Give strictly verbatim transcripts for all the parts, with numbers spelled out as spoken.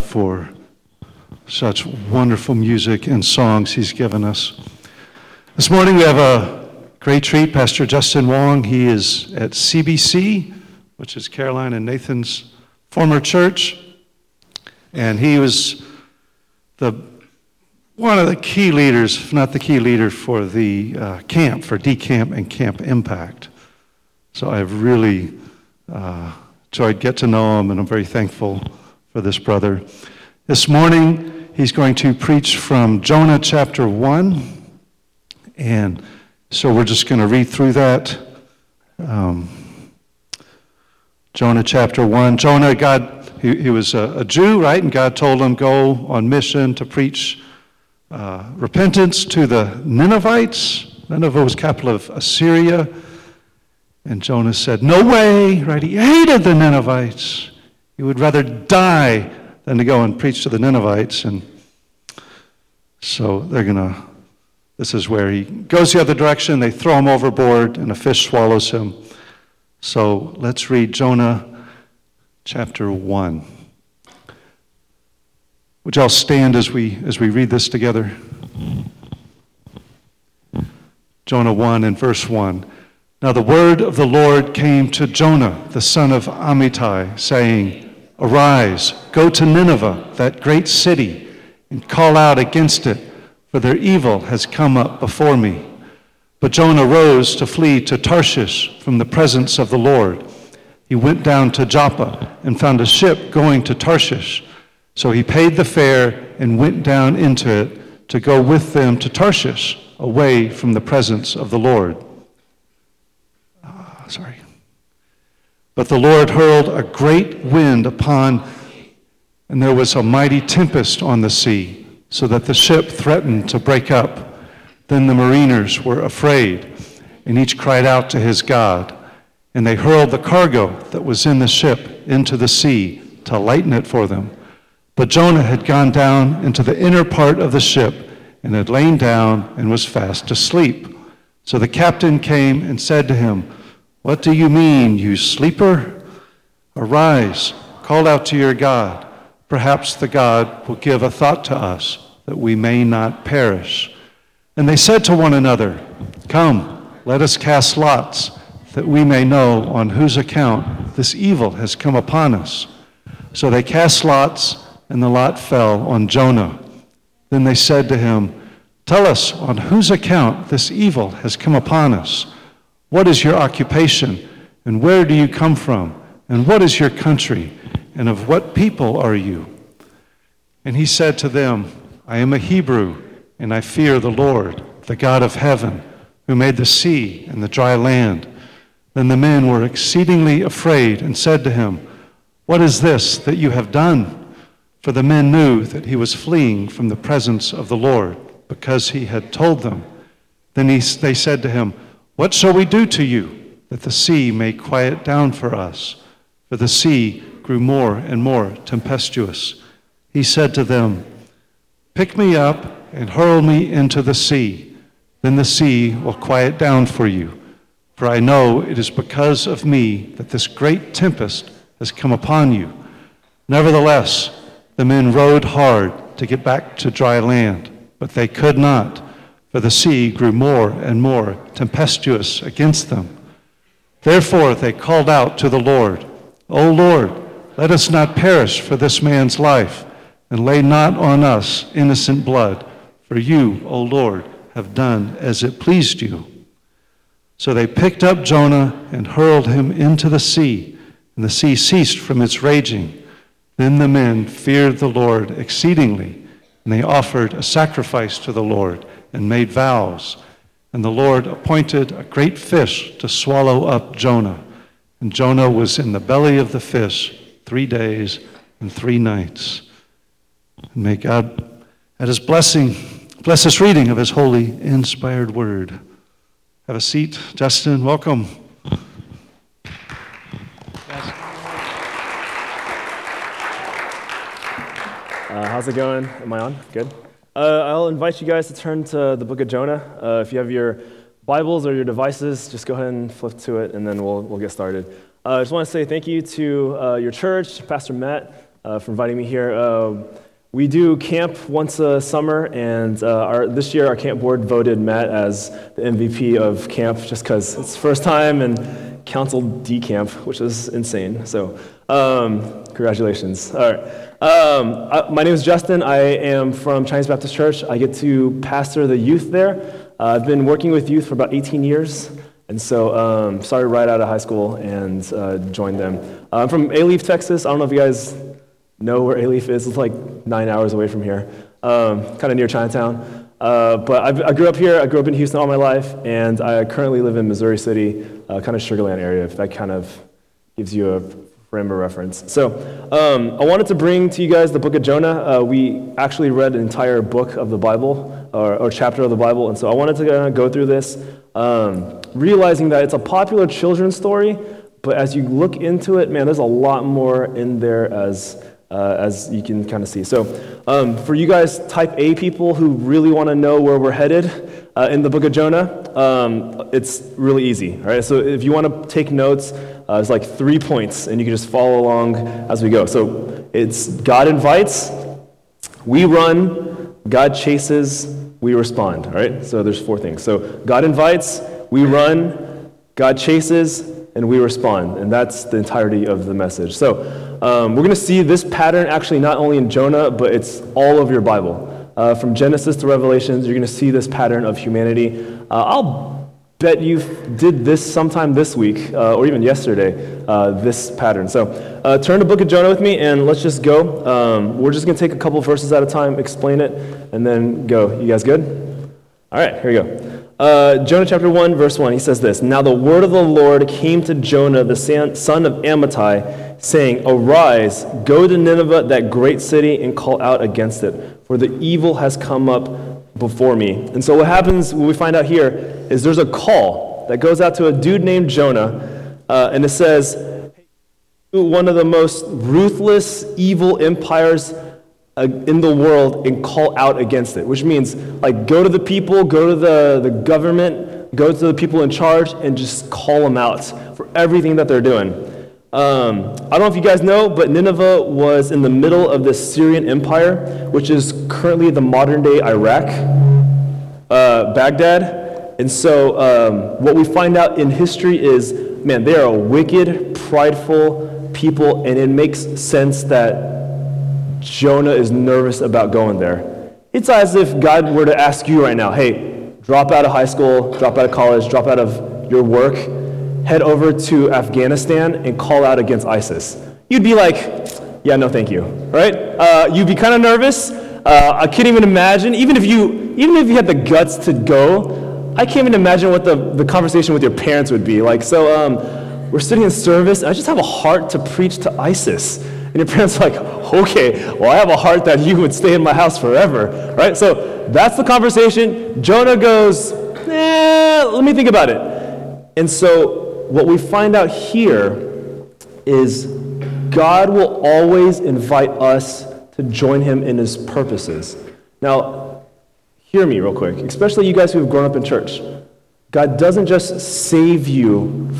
for such wonderful music and songs he's given us. This morning we have a great treat. Pastor Justin Wong, he is at C B C, which is Caroline and Nathan's former church, and he was the one of the key leaders, if not the key leader, for the uh, camp, for D-Camp and Camp Impact. So I've really uh, enjoyed getting to know him, and I'm very thankful for this brother. This morning, he's going to preach from Jonah chapter one, and so we're just going to read through that. Um, Jonah chapter one. Jonah, God, he, he was a, a Jew, right? And God told him, go on mission to preach uh, repentance to the Ninevites. Nineveh was capital of Assyria. And Jonah said, no way, right? He hated the Ninevites. He would rather die than to go and preach to the Ninevites. And so they're going to, this is where he goes the other direction. They throw him overboard, and a fish swallows him. So let's read Jonah chapter one. Would y'all stand as we as we read this together? Jonah one and verse one. Now the word of the Lord came to Jonah, the son of Amittai, saying, arise, go to Nineveh, that great city, and call out against it, for their evil has come up before me. But Jonah rose to flee to Tarshish from the presence of the Lord. He went down to Joppa and found a ship going to Tarshish. So he paid the fare and went down into it to go with them to Tarshish, away from the presence of the Lord. Uh, sorry. But the Lord hurled a great wind upon, and there was a mighty tempest on the sea, so that the ship threatened to break up. Then the mariners were afraid, and each cried out to his God. And they hurled the cargo that was in the ship into the sea to lighten it for them. But Jonah had gone down into the inner part of the ship and had lain down and was fast asleep. So the captain came and said to him, what do you mean, you sleeper? Arise, call out to your God. Perhaps the God will give a thought to us, that we may not perish. And they said to one another, come, let us cast lots, that we may know on whose account this evil has come upon us. So they cast lots, and the lot fell on Jonah. Then they said to him, tell us on whose account this evil has come upon us. What is your occupation, and where do you come from, and what is your country, and of what people are you? And he said to them, I am a Hebrew, and I fear the Lord, the God of heaven, who made the sea and the dry land. Then the men were exceedingly afraid and said to him, what is this that you have done? For the men knew that he was fleeing from the presence of the Lord, because he had told them. Then he, they said to him, what shall we do to you, that the sea may quiet down for us? For the sea grew more and more tempestuous. He said to them, pick me up and hurl me into the sea. Then the sea will quiet down for you. For I know it is because of me that this great tempest has come upon you. Nevertheless, the men rowed hard to get back to dry land, but they could not, for the sea grew more and more tempestuous against them. Therefore they called out to the Lord, O Lord, let us not perish for this man's life, and lay not on us innocent blood, for you, O Lord, have done as it pleased you. So they picked up Jonah and hurled him into the sea, and the sea ceased from its raging. Then the men feared the Lord exceedingly, and they offered a sacrifice to the Lord and made vows. And the Lord appointed a great fish to swallow up Jonah. And Jonah was in the belly of the fish three days and three nights. And may God add his blessing, bless this reading of his holy, inspired word. Have a seat. Justin, welcome. Uh, how's it going? Am I on? Good. Uh, I'll invite you guys to turn to the book of Jonah. Uh, if you have your Bibles or your devices, just go ahead and flip to it, and then we'll we'll get started. Uh, I just want to say thank you to uh, your church, Pastor Matt, uh, for inviting me here. Uh, we do camp once a summer, and uh, our, this year our camp board voted Matt as the M V P of camp just because it's first time and council decamp, which is insane. So um, congratulations. All right. Um, I, my name is Justin. I am from Chinese Baptist Church. I get to pastor the youth there. Uh, I've been working with youth for about eighteen years. And so um, started right out of high school and uh, joined them. Uh, I'm from Alief, Texas. I don't know if you guys know where Alief is. It's like nine hours away from here, um, kind of near Chinatown. Uh, but I've, I grew up here. I grew up in Houston all my life, and I currently live in Missouri City, uh, kind of Sugar Land area, if that kind of gives you a frame of reference. So um, I wanted to bring to you guys the book of Jonah. Uh, we actually read an entire book of the Bible, or, or chapter of the Bible, and so I wanted to uh, go through this. Um, realizing that it's a popular children's story, but as you look into it, man, there's a lot more in there as uh, as you can kind of see. So um, for you guys type A people who really want to know where we're headed uh, in the book of Jonah, um, it's really easy. All right, so if you want to take notes, uh, it's like three points, and you can just follow along as we go. So it's God invites, we run, God chases, we respond, all right? So there's four things. So God invites, we run, God chases, and we respond. And that's the entirety of the message. So um, we're going to see this pattern actually not only in Jonah, but it's all of your Bible. Uh, from Genesis to Revelations, you're going to see this pattern of humanity. Uh, I'll bet you did this sometime this week, uh, or even yesterday, uh, this pattern. So uh, turn to the book of Jonah with me, and let's just go. Um, we're just going to take a couple verses at a time, explain it, and then go. You guys good? All right, here we go. Uh, Jonah chapter one, verse one, he says this, "Now the word of the Lord came to Jonah, the son of Amittai, saying, Arise, go to Nineveh, that great city, and call out against it, for the evil has come up before me." And so what happens, what we find out here, is there's a call that goes out to a dude named Jonah, uh, and it says, one of the most ruthless, evil empires uh, in the world, and call out against it, which means, like, go to the people, go to the, the government, go to the people in charge, and just call them out for everything that they're doing. Um, I don't know if you guys know, but Nineveh was in the middle of the Syrian Empire, which is currently the modern-day Iraq, uh, Baghdad. And so um, what we find out in history is, man, they are a wicked, prideful people, and it makes sense that Jonah is nervous about going there. It's as if God were to ask you right now, hey, drop out of high school, drop out of college, drop out of your work, head over to Afghanistan and call out against ISIS. You'd be like, yeah, no thank you, right? Uh, you'd be kind of nervous. Uh, I can't even imagine, even if you even if you had the guts to go, I can't even imagine what the, the conversation with your parents would be. Like, so um, we're sitting in service, and I just have a heart to preach to ISIS. And your parents are like, okay, well, I have a heart that you would stay in my house forever, right? So that's the conversation. Jonah goes, eh, let me think about it. And so what we find out here is God will always invite us to join him in his purposes. Now, hear me real quick, especially you guys who have grown up in church. God doesn't just save you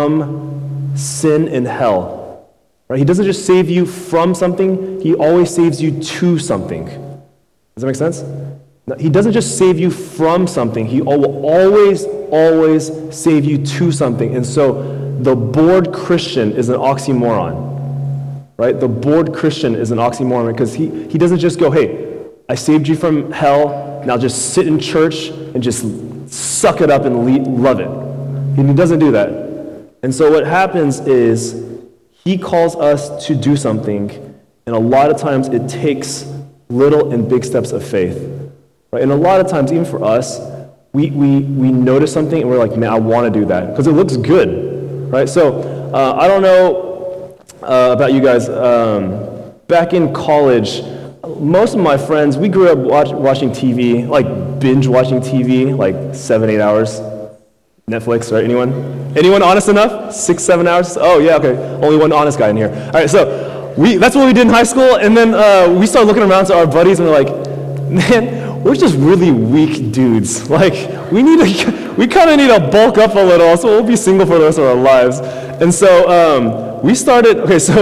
from sin and hell. Right? He doesn't just save you from something, he always saves you to something. Does that make sense? No, he doesn't just save you from something, he will always, always save you to something. And so the bored Christian is an oxymoron. Right? The bored Christian is an oxymoron because he, he doesn't just go, hey, I saved you from hell, now just sit in church and just suck it up and le- love it. He doesn't do that. And so what happens is he calls us to do something, and a lot of times it takes little and big steps of faith. Right? And a lot of times, even for us, we we we notice something and we're like, man, I want to do that because it looks good. Right? So uh, I don't know uh, about you guys. Um, back in college, most of my friends, we grew up watch, watching T V, like binge watching T V, like seven, eight hours. Netflix, right? Anyone? Anyone honest enough? Six, seven hours? Oh, yeah, okay. Only one honest guy in here. All right, so we that's what we did in high school, and then uh, we started looking around to our buddies, and we're like, man, we're just really weak dudes. Like, we need to, we kind of need to bulk up a little, so we'll be single for the rest of our lives. And so um, we started, okay, so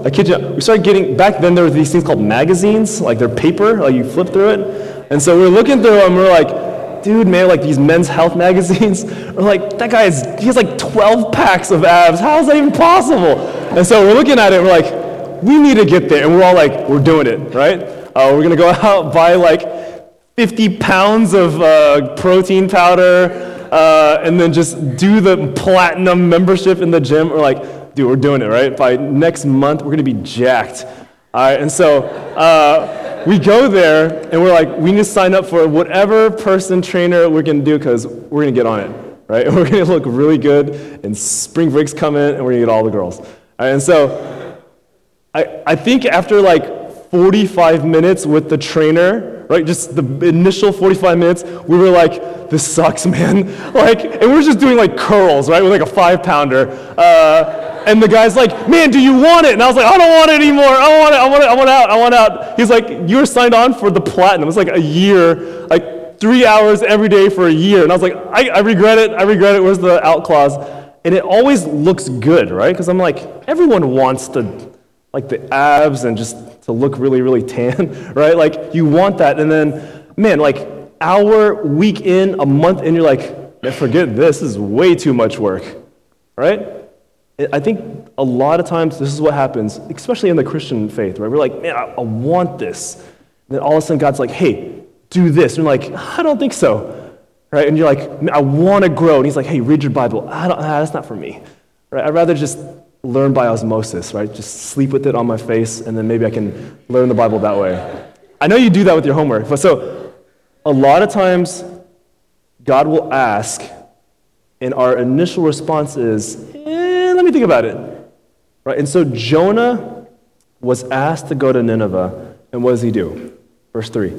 I kid you, we started getting, back then there were these things called magazines, like they're paper, like you flip through it. And so we were looking through them, and we're like, dude, man, like these men's health magazines, we're like, that guy is, he has like twelve packs of abs, how is that even possible? And so we're looking at it, and we're like, we need to get there, and we're all like, we're doing it, right? Uh, we're gonna go out, buy like fifty pounds of uh, protein powder, uh, and then just do the platinum membership in the gym. We're like, dude, we're doing it, right? By next month, we're gonna be jacked. All right, and so uh, we go there, and we're like, we need to sign up for whatever person trainer we're gonna do, because we're gonna get on it, right? And we're gonna look really good, and spring break's coming, and we're gonna get all the girls. All right, and so I, I think after like forty-five minutes with the trainer, right, just the initial forty-five minutes, we were like, this sucks, man. Like, and we were just doing like curls, right, with like a five pounder. Uh, and the guy's like, man, do you want it? And I was like, I don't want it anymore. I don't want it. I want it. I want out. I want out. He's like, you were signed on for the platinum. It was like a year, like three hours every day for a year. And I was like, I, I regret it. I regret it. Where's the out clause? And it always looks good, right? Because I'm like, everyone wants to, like the abs and just to look really, really tan, right? Like you want that. And then, man, like hour, week in, a month in, you're like, man, forget this. This is way too much work, right? I think a lot of times this is what happens, especially in the Christian faith, right? We're like, man, I, I want this. And then all of a sudden God's like, hey, do this. And you're like, I don't think so, right? And you're like, man, I want to grow. And he's like, hey, read your Bible. I don't, ah, that's not for me, right? I'd rather just learn by osmosis, right? Just sleep with it on my face, and then maybe I can learn the Bible that way. I know you do that with your homework, but so a lot of times God will ask, and our initial response is, eh, let me think about it, right? And so Jonah was asked to go to Nineveh, and what does he do? Verse three.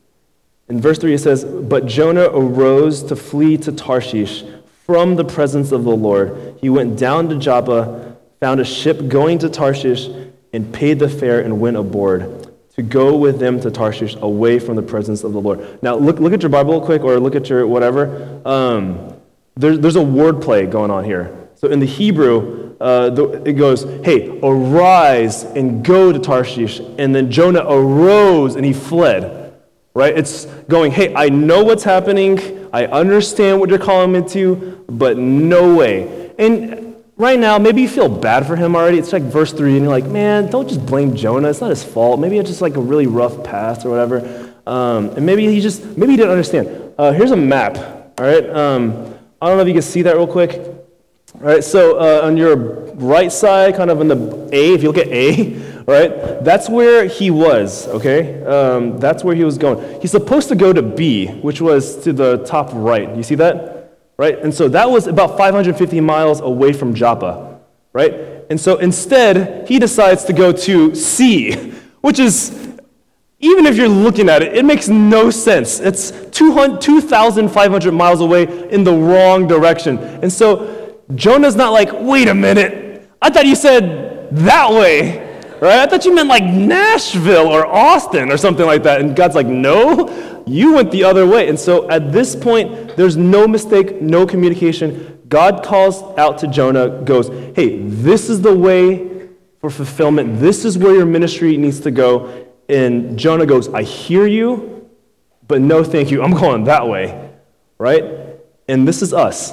In verse three it says, but Jonah arose to flee to Tarshish from the presence of the Lord. He went down to Joppa, found a ship going to Tarshish, and paid the fare and went aboard to go with them to Tarshish away from the presence of the Lord. Now, look look at your Bible real quick, or look at your whatever. Um, there, there's a wordplay going on here. So in the Hebrew, uh, the, it goes, hey, arise and go to Tarshish. And then Jonah arose and he fled, right? It's going, hey, I know what's happening. I understand what you're calling me to, but no way. And right now, maybe you feel bad for him already. It's like verse three, and you're like, man, don't just blame Jonah. It's not his fault. Maybe it's just like a really rough past or whatever. Um, and maybe he just, maybe he didn't understand. Uh, here's a map, all right? Um, I don't know if you can see that real quick. All right, so uh, on your right side, kind of in the A, if you look at A, right, that's where he was, okay? Um, that's where he was going. He's supposed to go to B, which was to the top right. You see that? Right? And so that was about five hundred fifty miles away from Joppa, right? And so instead, he decides to go to C, which is, even if you're looking at it, it makes no sense. It's two thousand five hundred miles away in the wrong direction. And so Jonah's not like, wait a minute, I thought you said that way, right? I thought you meant like Nashville or Austin or something like that. And God's like, no, you went the other way. And so at this point, there's no mistake, no communication. God calls out to Jonah, goes, hey, this is the way for fulfillment. This is where your ministry needs to go. And Jonah goes, I hear you, but no thank you. I'm going that way, right? And this is us.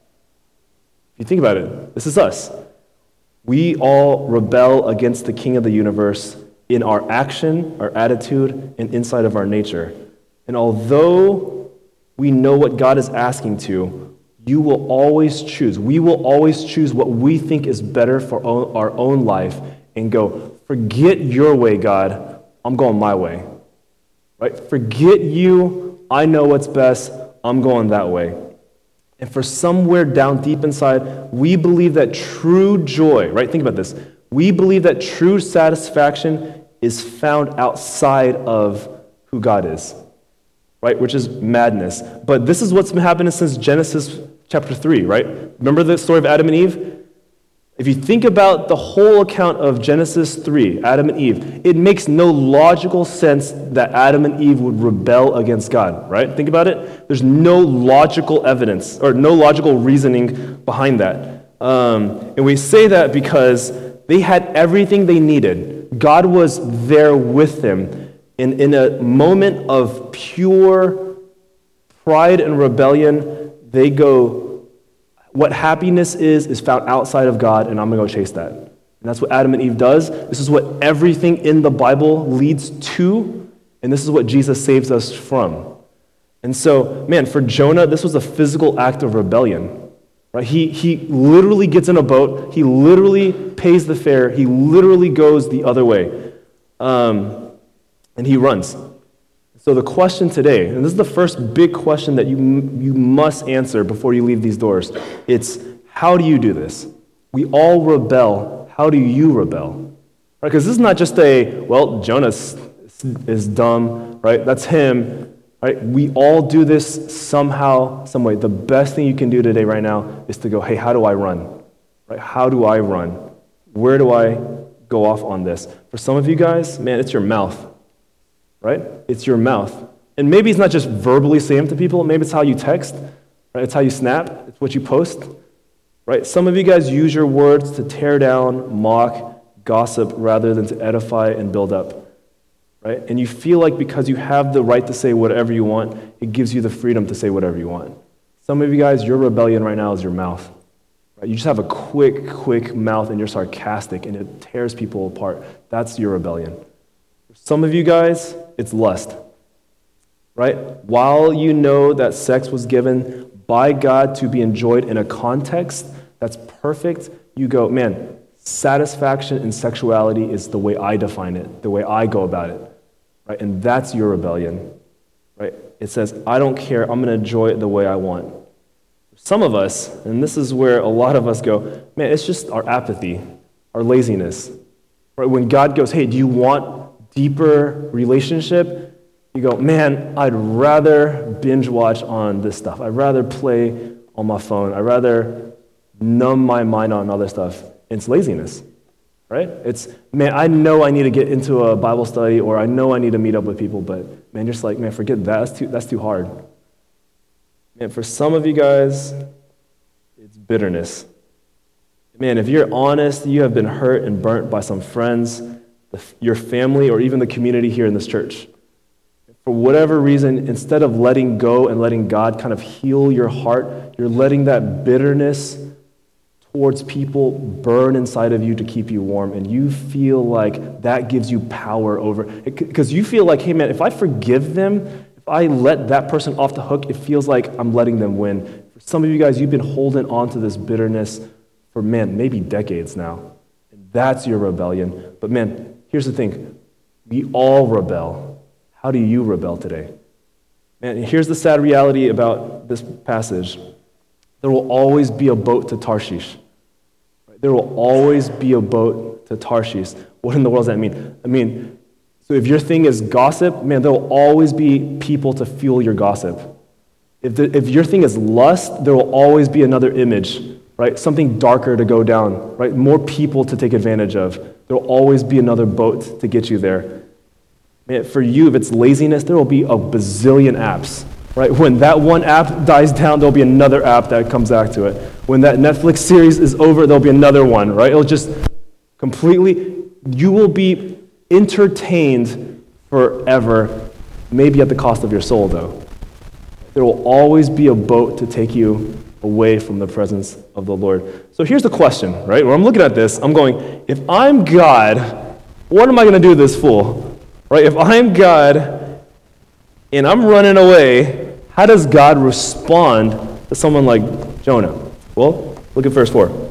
If you think about it, this is us. We all rebel against the King of the universe in our action, our attitude, and inside of our nature. And although we know what God is asking to, you will always choose. We will always choose what we think is better for our own life and go, forget your way, God. I'm going my way. Right? Forget you. I know what's best. I'm going that way. And for somewhere down deep inside, we believe that true joy, right? Think about this. We believe that true satisfaction is found outside of who God is, right? Which is madness. But this is what's been happening since Genesis chapter three, right? Remember the story of Adam and Eve? If you think about the whole account of Genesis three, Adam and Eve, it makes no logical sense that Adam and Eve would rebel against God, right? Think about it. There's no logical evidence or no logical reasoning behind that. Um, and we say that because They had everything they needed. God was there with them. And in a moment of pure pride and rebellion, they go, what happiness is, is found outside of God, and I'm going to go chase that. And that's what Adam and Eve does. This is what everything in the Bible leads to, and this is what Jesus saves us from. And so, man, for Jonah, this was a physical act of rebellion. Right? He, he literally gets in a boat. He literally pays the fare. He literally goes the other way. Um, and he runs. So the question today, and this is the first big question that you, you must answer before you leave these doors. It's, how do you do this? We all rebel. How do you rebel? Right? Because this is not just a, well, Jonah is, is dumb, right? That's him. Right? We all do this somehow, some way. The best thing you can do today, right now, is to go, hey, how do I run? Right? How do I run? Where do I go off on this? For some of you guys, man, it's your mouth. Right? It's your mouth. And maybe it's not just verbally saying to people. Maybe it's how you text. Right? It's how you snap. It's what you post. Right? Some of you guys use your words to tear down, mock, gossip, rather than to edify and build up. Right? And you feel like because you have the right to say whatever you want, it gives you the freedom to say whatever you want. Some of you guys, your rebellion right now is your mouth. Right? You just have a quick, quick mouth and you're sarcastic and it tears people apart. That's your rebellion. Some of you guys, it's lust. Right? While you know that sex was given by God to be enjoyed in a context that's perfect, you go, man, satisfaction in sexuality is the way I define it, the way I go about it. Right? And that's your rebellion. Right? It says, I don't care, I'm going to enjoy it the way I want. Some of us, and this is where a lot of us go, man, it's just our apathy, our laziness. Right? When God goes, hey, do you want deeper relationship? You go, man, I'd rather binge watch on this stuff. I'd rather play on my phone. I'd rather numb my mind on other stuff. It's laziness. Right? It's, man, I know I need to get into a Bible study or I know I need to meet up with people, but man, just like, man, forget that. That's too, that's too hard. Man, for some of you guys, it's bitterness. Man, if you're honest, you have been hurt and burnt by some friends, the, your family, or even the community here in this church. For whatever reason, instead of letting go and letting God kind of heal your heart, you're letting that bitterness towards people burn inside of you to keep you warm, and you feel like that gives you power over, because you feel like, hey man, if I forgive them, if I let that person off the hook, it feels like I'm letting them win. For some of you guys, you've been holding on to this bitterness for, man, maybe decades now, and that's your rebellion. But man, here's the thing, we all rebel. How do you rebel today? Man, here's the sad reality about this passage. There will always be a boat to Tarshish. There will always be a boat to Tarshish. What in the world does that mean? I mean, so if your thing is gossip, man, there will always be people to fuel your gossip. If, the, if your thing is lust, there will always be another image, right? Something darker to go down, right? More people to take advantage of. There will always be another boat to get you there. Man, for you, if it's laziness, there will be a bazillion apps. Right? When that one app dies down, there'll be another app that comes back to it. When that Netflix series is over, there'll be another one, right? It'll just completely, you will be entertained forever, maybe at the cost of your soul, though. There will always be a boat to take you away from the presence of the Lord. So here's the question, right? When I'm looking at this, I'm going, if I'm God, what am I going to do to this fool? Right? If I'm God and I'm running away, how does God respond to someone like Jonah? Well, look at verse four.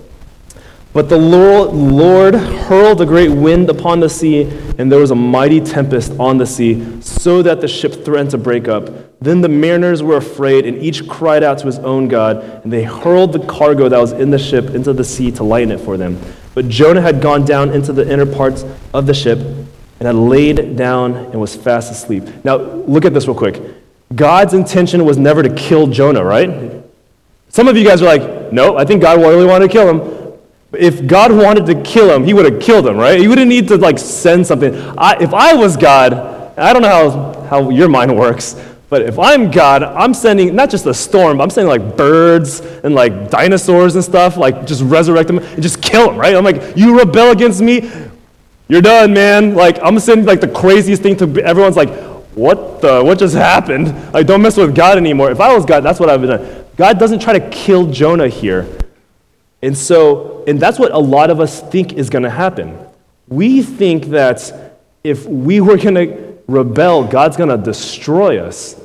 But the Lord hurled a great wind upon the sea, and there was a mighty tempest on the sea, so that the ship threatened to break up. Then the mariners were afraid, and each cried out to his own God, and they hurled the cargo that was in the ship into the sea to lighten it for them. But Jonah had gone down into the inner parts of the ship, and had laid down and was fast asleep. Now, look at this real quick. God's intention was never to kill Jonah, right? Some of you guys are like, no, I think God really wanted to kill him. If God wanted to kill him, he would have killed him, right? He wouldn't need to like send something. I, if I was God, I don't know how, how your mind works, But if I'm God, I'm sending not just a storm, but I'm sending like birds and like dinosaurs and stuff, like just resurrect them and just kill them, right? I'm like, you rebel against me, you're done, man. Like, I'm sending like the craziest thing to everyone's like, what the, what just happened? Like, don't mess with God anymore. If I was God, that's what I would have done. God doesn't try to kill Jonah here. And so, and that's what a lot of us think is going to happen. We think that if we were going to rebel, God's going to destroy us.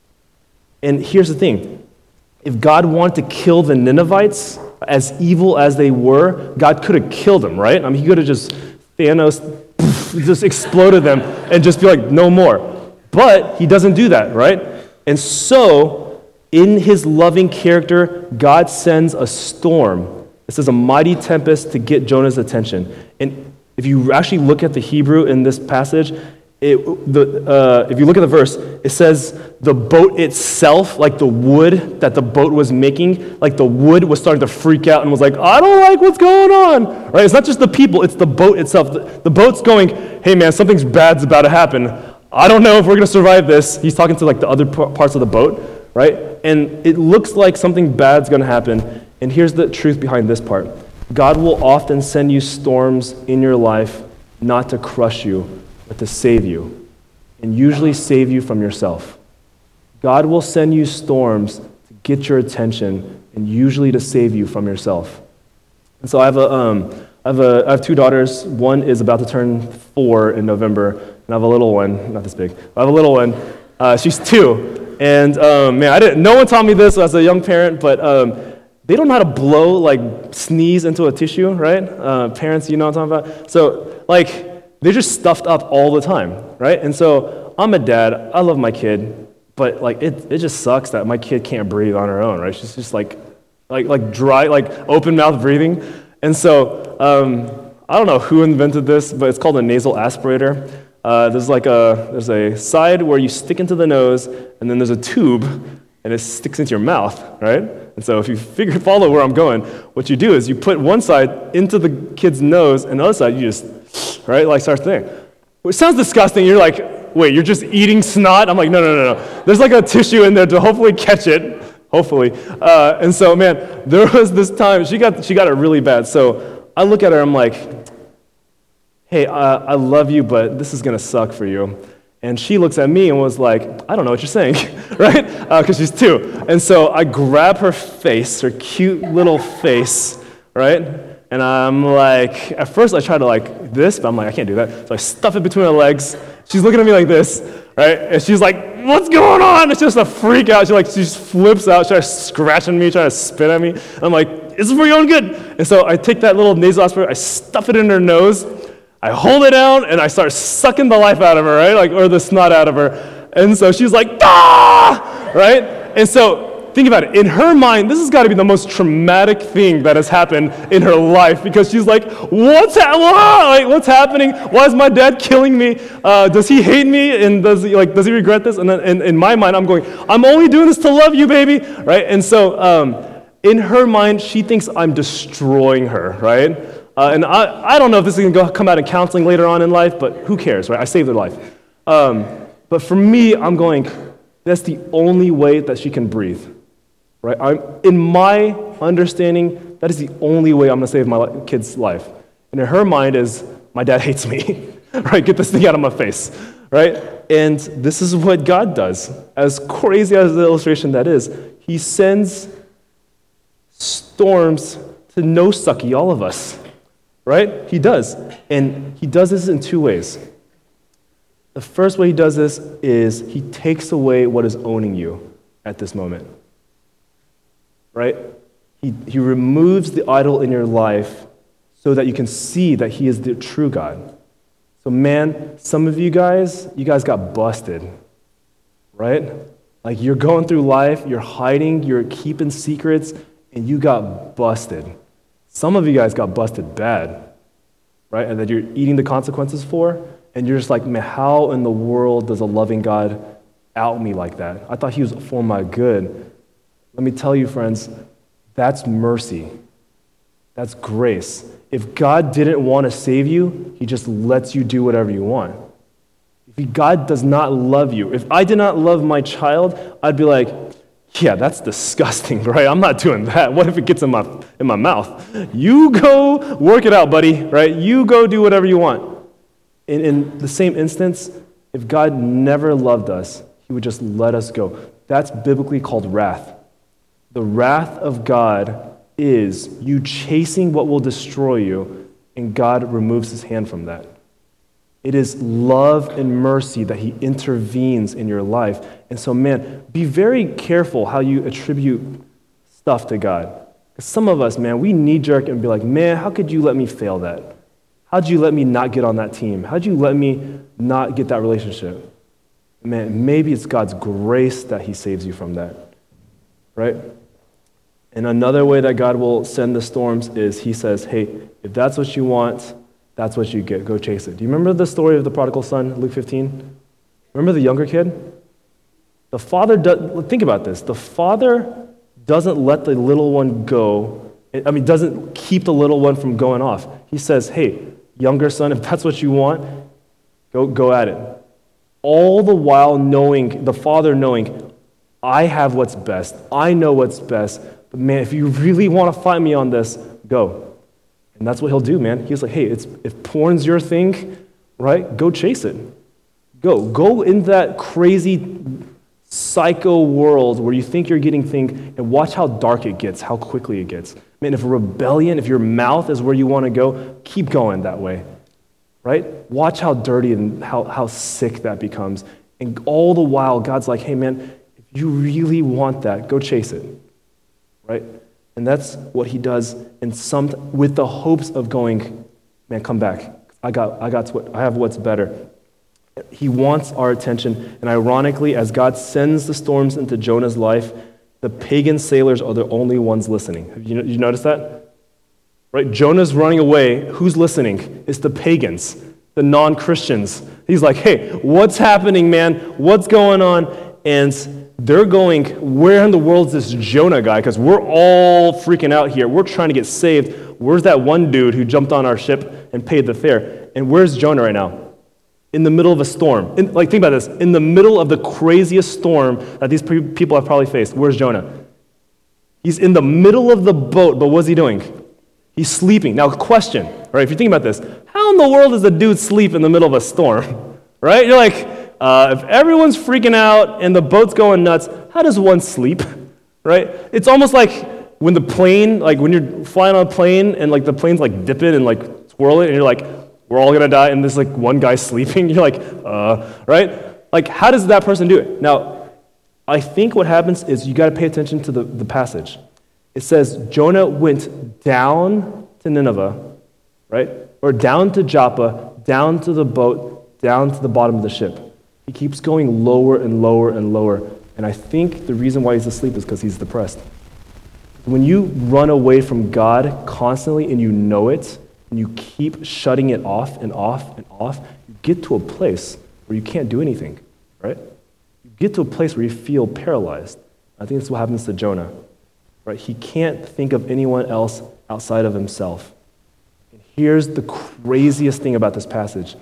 And here's the thing. If God wanted to kill the Ninevites, as evil as they were, God could have killed them, right? I mean, he could have just, Thanos, poof, just exploded them and just be like, no more. But he doesn't do that, right? And so, in his loving character, God sends a storm. It says a mighty tempest to get Jonah's attention. And if you actually look at the Hebrew in this passage, It, the, uh, if you look at the verse, it says the boat itself, like the wood that the boat was making, like the wood was starting to freak out and was like, I don't like what's going on, right? It's not just the people, it's the boat itself. The, the boat's going, hey man, something's bad's about to happen. I don't know if we're going to survive this. He's talking to like the other p- parts of the boat, right? And it looks like something bad's going to happen. And here's the truth behind this part. God will often send you storms in your life not to crush you, but to save you, and usually save you from yourself. God will send you storms to get your attention, and usually to save you from yourself. And so I have a, um, I have a, I have two daughters. One is about to turn four in November, and I have a little one, not this big. I have a little one. Uh, she's two, and um, man, I didn't. No one taught me this as a young parent, but um, they don't know how to blow, like sneeze into a tissue, right? Uh, parents, you know what I'm talking about. So, like. They're just stuffed up all the time, right? And so I'm a dad. I love my kid, but like it, it just sucks that my kid can't breathe on her own, right? She's just like, like, like dry, like open mouth breathing. And so um, I don't know who invented this, but it's called a nasal aspirator. Uh, there's like a there's a side where you stick into the nose, and then there's a tube, and it sticks into your mouth, right? And so if you figure follow where I'm going, what you do is you put one side into the kid's nose, and the other side you just. Right, like starts there. Which sounds disgusting. You're like, wait, you're just eating snot? I'm like, no, no, no, no. There's like a tissue in there to hopefully catch it, hopefully. Uh, and so, man, there was this time she got she got it really bad. So I look at her, I'm like, hey, uh, I love you, but this is gonna suck for you. And she looks at me and was like, I don't know what you're saying, right? Because uh, she's two. And so I grab her face, her cute little face, right? And I'm like, at first I try to like this, but I'm like, I can't do that. So I stuff it between her legs. She's looking at me like this, right? And she's like, what's going on? It's just a freak out. She like, she just flips out, tries scratching me, trying to spit at me. I'm like, this is for your own good. And so I take that little nasal aspirator, I stuff it in her nose, I hold it down, and I start sucking the life out of her, right? Like, or the snot out of her. And so she's like, ah, right? And so think about it. In her mind, this has got to be the most traumatic thing that has happened in her life because she's like, what's, ha- like, what's happening? Why is my dad killing me? Uh, does he hate me? And does he, like, does he regret this? And then in, in my mind, I'm going, I'm only doing this to love you, baby, right? And so um, in her mind, she thinks I'm destroying her, right? Uh, and I, I don't know if this is going to go come out in counseling later on in life, but who cares, right? I saved her life. Um, but for me, I'm going, that's the only way that she can breathe. Right? I'm, in my understanding, that is the only way I'm going to save my kid's life. And in her mind is, my dad hates me. Right? Get this thing out of my face. Right? And this is what God does. As crazy as the illustration that is, he sends storms to no sucky all of us. Right? He does. And he does this in two ways. The first way he does this is he takes away what is owning you at this moment. Right? He, he removes the idol in your life so that you can see that he is the true God. So man, some of you guys, you guys got busted, right? Like you're going through life, you're hiding, you're keeping secrets, and you got busted. Some of you guys got busted bad, right? And that you're eating the consequences for, and you're just like, man, how in the world does a loving God out me like that? I thought he was for my good. Let me tell you, friends, that's mercy. That's grace. If God didn't want to save you, he just lets you do whatever you want. He If God does not love you, if I did not love my child, I'd be like, yeah, that's disgusting, right? I'm not doing that. What if it gets in my in my mouth? You go work it out, buddy, right? You go do whatever you want. In, in the same instance, if God never loved us, he would just let us go. That's biblically called wrath. The wrath of God is you chasing what will destroy you, and God removes his hand from that. It is love and mercy that he intervenes in your life. And so, man, be very careful how you attribute stuff to God. Because some of us, man, we knee-jerk and be like, man, how could you let me fail that? How'd you let me not get on that team? How'd you let me not get that relationship? Man, maybe it's God's grace that he saves you from that, right? And another way that God will send the storms is he says, hey, if that's what you want, that's what you get. Go chase it. Do you remember the story of the prodigal son, Luke fifteen? Remember the younger kid? The father, does, think about this. The father doesn't let the little one go. I mean, doesn't keep the little one from going off. He says, hey, younger son, if that's what you want, go, go at it. All the while knowing, the father knowing, I have what's best. I know what's best. But man, if you really want to fight me on this, go. And that's what he'll do, man. He's like, hey, it's, if porn's your thing, right, go chase it. Go. Go in that crazy psycho world where you think you're getting things, and watch how dark it gets, how quickly it gets. Man, if rebellion, if your mouth is where you want to go, keep going that way, right? Watch how dirty and how, how sick that becomes. And all the while, God's like, hey, man, if you really want that, go chase it, right? And that's what he does in some, with the hopes of going, man, come back. I got, I got what, I have what's better. He wants our attention. And ironically, as God sends the storms into Jonah's life, the pagan sailors are the only ones listening. Have you, you noticed that? Right? Jonah's running away. Who's listening? It's the pagans, the non-Christians. He's like, hey, what's happening, man? What's going on? And they're going, where in the world is this Jonah guy? Because we're all freaking out here. We're trying to get saved. Where's that one dude who jumped on our ship and paid the fare? And where's Jonah right now? In the middle of a storm. In, like, think about this. In the middle of the craziest storm that these pe- people have probably faced, where's Jonah? He's in the middle of the boat, but what's he doing? He's sleeping. Now, question, right? If you think about this, how in the world does a dude sleep in the middle of a storm? Right? You're like, uh, if everyone's freaking out and the boat's going nuts, how does one sleep? Right? It's almost like when the plane, like when you're flying on a plane and like the plane's like dipping and like swirling, and you're like, we're all gonna die, and there's like one guy sleeping. You're like, uh, right? Like, how does that person do it? Now, I think what happens is you got to pay attention to the, the passage. It says Jonah went down to Nineveh, right? Or down to Joppa, down to the boat, down to the bottom of the ship. He keeps going lower and lower and lower. And I think the reason why he's asleep is because he's depressed. When you run away from God constantly and you know it, and you keep shutting it off and off and off, you get to a place where you can't do anything, right? You get to a place where you feel paralyzed. I think that's what happens to Jonah, right? He can't think of anyone else outside of himself. And here's the craziest thing about this passage.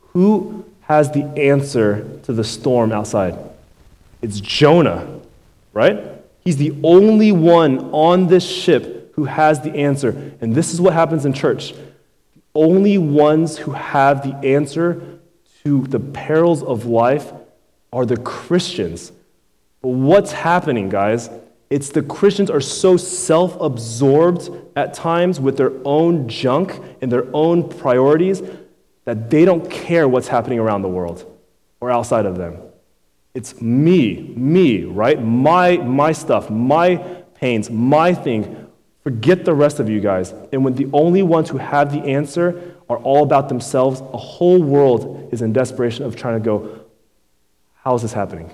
Who has the answer to the storm outside? It's Jonah, right? He's the only one on this ship who has the answer. And this is what happens in church. The only ones who have the answer to the perils of life are the Christians. But what's happening, guys? It's the Christians are so self-absorbed at times with their own junk and their own priorities that they don't care what's happening around the world or outside of them. It's me, me, right? My, my stuff, my pains, my thing. Forget the rest of you guys. And when the only ones who have the answer are all about themselves, a whole world is in desperation of trying to go, how is this happening?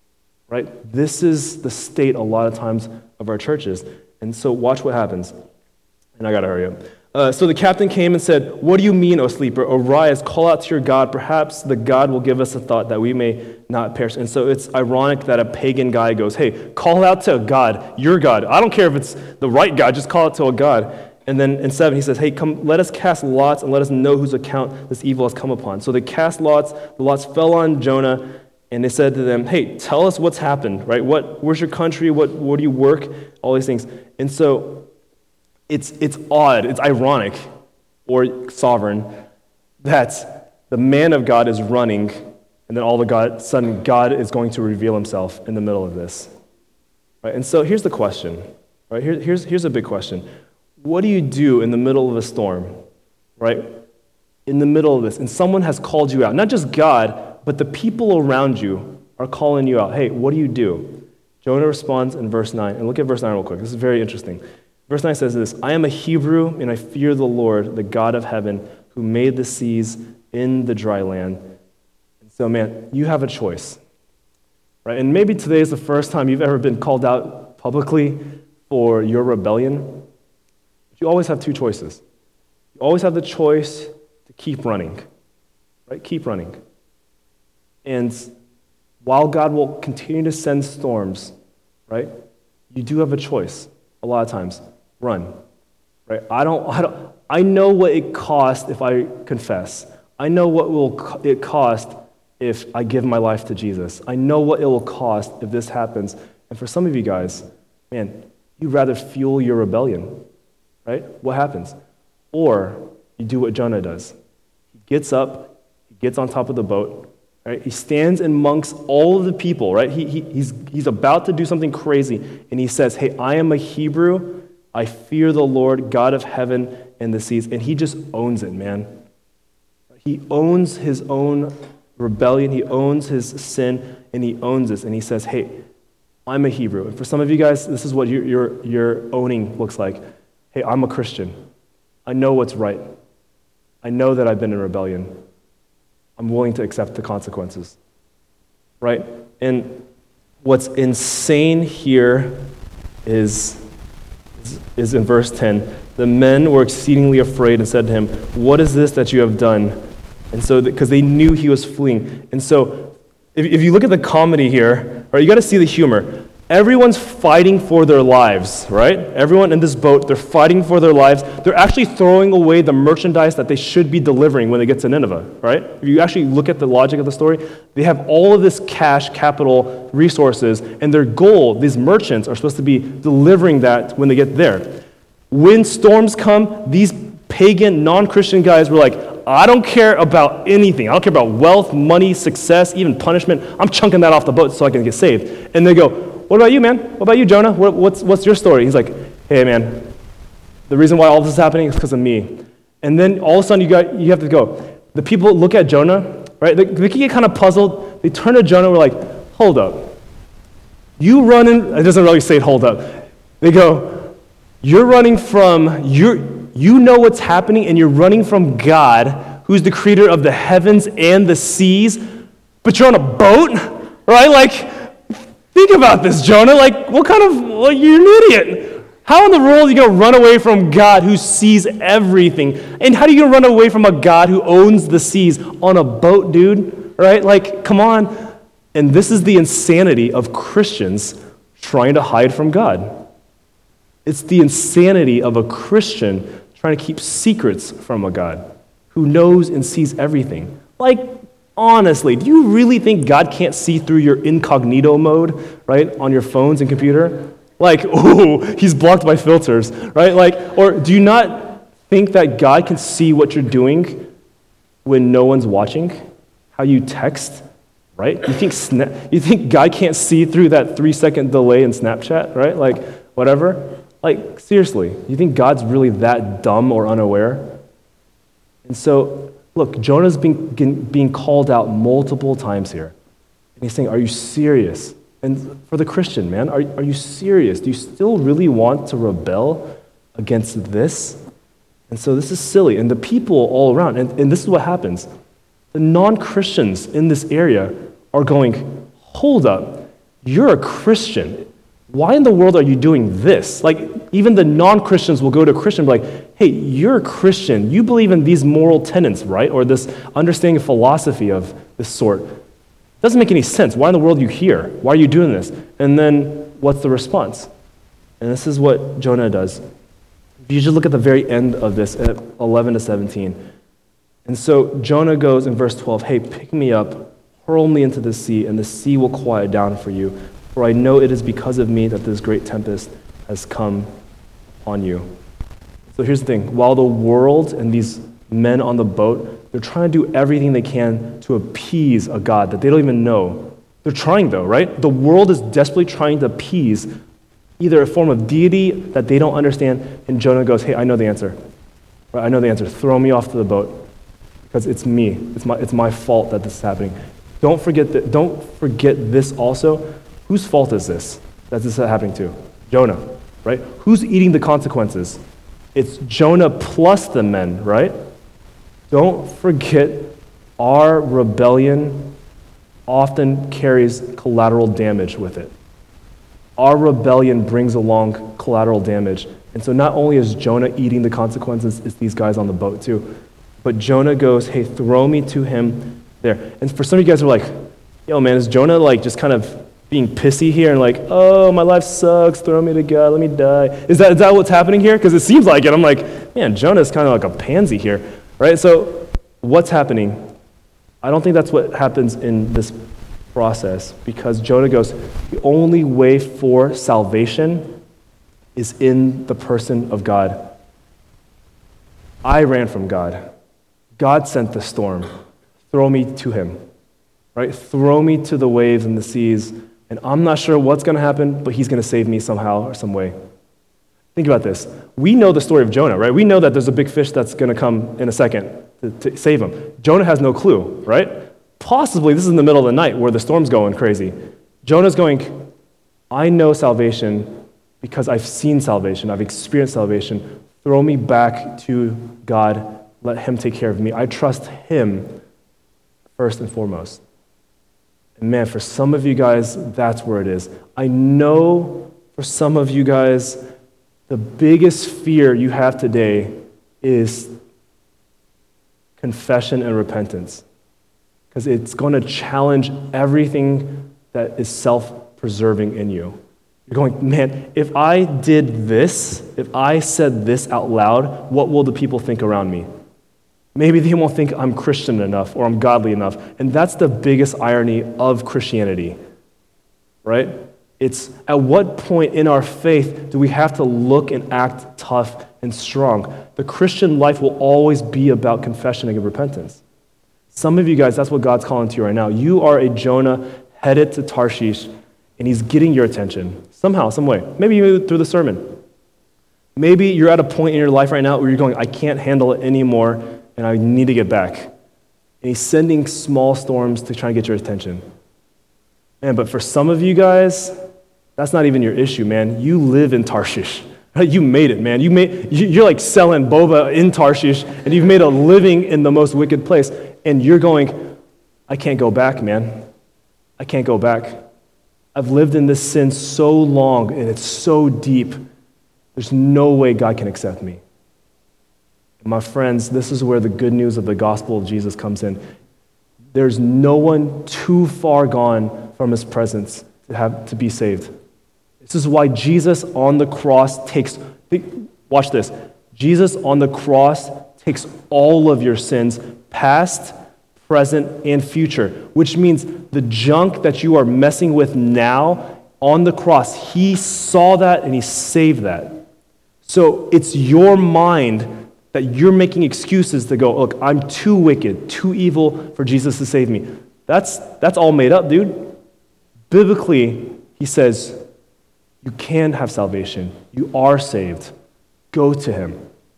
Right? This is the state a lot of times of our churches. And so watch what happens. And I got to hurry up. Uh, so the captain came and said, "What do you mean, O sleeper? Arise, call out to your God. Perhaps the God will give us a thought that we may not perish." And so it's ironic that a pagan guy goes, "Hey, call out to God, your God. I don't care if it's the right God, just call out to a God." And then in seven, he says, hey, come, let us cast lots and let us know whose account this evil has come upon. So they cast lots. The lots fell on Jonah, and they said to them, hey, tell us what's happened, right? What, where's your country? What, where do you work? All these things. And so it's, it's odd, it's ironic, or sovereign, that the man of God is running, and then all of a God, sudden God is going to reveal himself in the middle of this. Right? And so here's the question. Right? Here, here's, here's a big question. What do you do in the middle of a storm, right? In the middle of this, and someone has called you out. Not just God, but the people around you are calling you out. Hey, what do you do? Jonah responds in verse nine. And look at verse nine real quick. This is very interesting. Verse nine says this, I am a Hebrew, and I fear the Lord, the God of heaven, who made the seas in the dry land. And so, man, you have a choice, right? And maybe today is the first time you've ever been called out publicly for your rebellion. You always have two choices. You always have the choice to keep running, right? Keep running. And while God will continue to send storms, right, you do have a choice a lot of times. Run, right? I don't, I don't, I know what it costs if I confess. I know what will it cost if I give my life to Jesus. I know what it will cost if this happens. And for some of you guys, man, you'd rather fuel your rebellion. Right? What happens? Or you do what Jonah does. He gets up, he gets on top of the boat, right? He stands amongst all of the people, right? He, he, he's, he's about to do something crazy, and he says, hey, I am a Hebrew, I fear the Lord, God of heaven and the seas, and he just owns it, man. He owns his own rebellion, he owns his sin, and he owns this, and he says, hey, I'm a Hebrew. And for some of you guys, this is what your, your, your owning looks like. Hey, I'm a Christian. I know what's right. I know that I've been in rebellion. I'm willing to accept the consequences, right? And what's insane here is, is, is in verse ten. The men were exceedingly afraid and said to him, what is this that you have done? And so, because they knew he was fleeing. And so, if, if you look at the comedy here, right, you got to see the humor. Everyone's fighting for their lives, right? Everyone in this boat, they're fighting for their lives. They're actually throwing away the merchandise that they should be delivering when they get to Nineveh, right? If you actually look at the logic of the story, they have all of this cash, capital, resources, and their goal, these merchants, are supposed to be delivering that when they get there. When storms come, these pagan, non-Christian guys were like, I don't care about anything. I don't care about wealth, money, success, even punishment. I'm chunking that off the boat so I can get saved. And they go, what about you, man? What about you, Jonah? What, what's, what's your story? He's like, hey, man, the reason why all this is happening is because of me. And then all of a sudden you got you have to go. The people look at Jonah, right? They, they can get kind of puzzled. They turn to Jonah and we're like, hold up. You run in, it doesn't really say hold up. They go, you're running from, you're, you know what's happening, and you're running from God, who's the creator of the heavens and the seas, but you're on a boat, right? Like, think about this, Jonah. Like, what kind of, well, you're an idiot. How in the world are you going to run away from God who sees everything? And how are you going to run away from a God who owns the seas on a boat, dude? Right? Like, come on. And this is the insanity of Christians trying to hide from God. It's the insanity of a Christian trying to keep secrets from a God who knows and sees everything. Like, honestly, do you really think God can't see through your incognito mode, right, on your phones and computer? Like, ooh, he's blocked by filters, right? Like, or do you not think that God can see what you're doing when no one's watching? How you text, right? You think Sna- you think God can't see through that three-second delay in Snapchat, right? Like, whatever. Like, seriously, you think God's really that dumb or unaware? And so, look, Jonah's being, being called out multiple times here. And he's saying, are you serious? And for the Christian, man, are, are you serious? Do you still really want to rebel against this? And so this is silly. And the people all around, and, and this is what happens. The non-Christians in this area are going, hold up, you're a Christian. Why in the world are you doing this? Like, even the non-Christians will go to a Christian and be like, hey, you're a Christian. You believe in these moral tenets, right? Or this understanding of philosophy of this sort. It doesn't make any sense. Why in the world are you here? Why are you doing this? And then what's the response? And this is what Jonah does. If you just look at the very end of this, at eleven to seventeen. And so Jonah goes in verse twelve, hey, pick me up, hurl me into the sea, and the sea will quiet down for you. For I know it is because of me that this great tempest has come on you. So here's the thing. While the world and these men on the boat, they're trying to do everything they can to appease a God that they don't even know. They're trying though, right? The world is desperately trying to appease either a form of deity that they don't understand, and Jonah goes, hey, I know the answer. Right? I know the answer. Throw me off to the boat because it's me. It's my, it's my fault that this is happening. Don't forget that. Don't forget this also. Whose fault is this that this is happening to? Jonah, right? Who's eating the consequences? It's Jonah plus the men, right? Don't forget our rebellion often carries collateral damage with it. Our rebellion brings along collateral damage. And so not only is Jonah eating the consequences, it's these guys on the boat too. But Jonah goes, hey, throw me to him there. And for some of you guys who are like, yo man, is Jonah like just kind of being pissy here and like, oh, my life sucks, throw me to God, let me die. Is that, is that what's happening here? Because it seems like it. I'm like, man, Jonah's kind of like a pansy here, right? So what's happening? I don't think that's what happens in this process, because Jonah goes, the only way for salvation is in the person of God. I ran from God. God sent the storm. Throw me to him, right? Throw me to the waves and the seas, and I'm not sure what's going to happen, but he's going to save me somehow or some way. Think about this. We know the story of Jonah, right? We know that there's a big fish that's going to come in a second to, to save him. Jonah has no clue, right? Possibly this is in the middle of the night where the storm's going crazy. Jonah's going, I know salvation because I've seen salvation. I've experienced salvation. Throw me back to God. Let him take care of me. I trust him first and foremost. And man, for some of you guys, that's where it is. I know for some of you guys, the biggest fear you have today is confession and repentance, because it's going to challenge everything that is self-preserving in you. You're going, man, if I did this, if I said this out loud, what will the people think around me? Maybe they won't think I'm Christian enough or I'm godly enough. And that's the biggest irony of Christianity, right? It's at what point in our faith do we have to look and act tough and strong? The Christian life will always be about confession and repentance. Some of you guys, that's what God's calling to you right now. You are a Jonah headed to Tarshish, and he's getting your attention somehow, some way. Maybe even through the sermon. Maybe you're at a point in your life right now where you're going, I can't handle it anymore, and I need to get back. And he's sending small storms to try and get your attention. Man, but for some of you guys, that's not even your issue, man. You live in Tarshish. You made it, man. You made, you're like selling boba in Tarshish, and you've made a living in the most wicked place. And you're going, I can't go back, man. I can't go back. I've lived in this sin so long, and it's so deep. There's no way God can accept me. And my friends, this is where the good news of the gospel of Jesus comes in. There's no one too far gone from his presence to have to be saved. This is why Jesus on the cross takes, watch this, Jesus on the cross takes all of your sins, past, present, and future, which means the junk that you are messing with now on the cross, he saw that and he saved that. So it's your mind that you're making excuses to go, look, I'm too wicked, too evil for Jesus to save me. That's, that's all made up, dude. Biblically, he says, you can have salvation. You are saved. Go to him.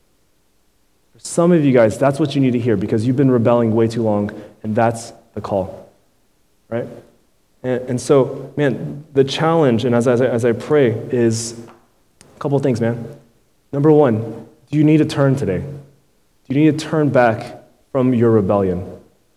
For some of you guys, that's what you need to hear because you've been rebelling way too long, and that's the call, right? And, and so, man, the challenge, and as, as, I, as I pray, is a couple of things, man. Number one, do you need to turn today? Do you need to turn back from your rebellion?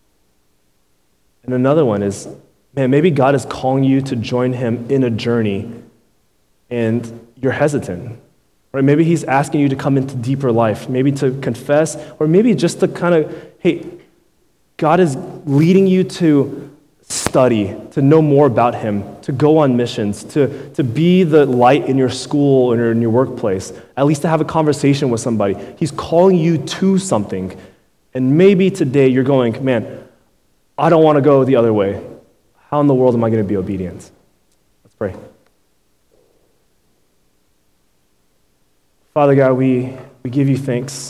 And another one is, man, maybe God is calling you to join him in a journey and you're hesitant. Right? Maybe he's asking you to come into deeper life, maybe to confess, or maybe just to kind of, hey, God is leading you to study, to know more about him, to go on missions, to, to be the light in your school or in your workplace, at least to have a conversation with somebody. He's calling you to something. And maybe today you're going, man, I don't want to go the other way. How in the world am I going to be obedient? Let's pray. Father God, we, we give you thanks